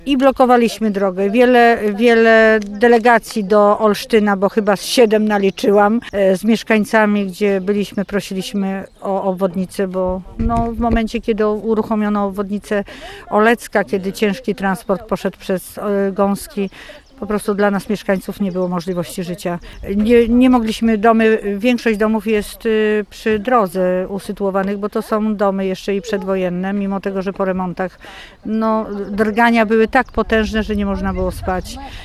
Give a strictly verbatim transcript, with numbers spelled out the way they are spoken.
I blokowaliśmy drogę. Wiele, wiele delegacji do Olsztyna, bo chyba z siedem naliczyłam, z mieszkańcami, gdzie byliśmy, prosiliśmy o obwodnicę, bo no, w momencie, kiedy uruchomiono obwodnicę Olecka, kiedy ciężki transport poszedł przez Gąski, po prostu dla nas mieszkańców nie było możliwości życia. Nie, nie mogliśmy, domy, większość domów jest przy drodze usytuowanych, bo to są domy jeszcze i przedwojenne, mimo tego, że po remontach no, drgania były tak potężne, że nie można było spać.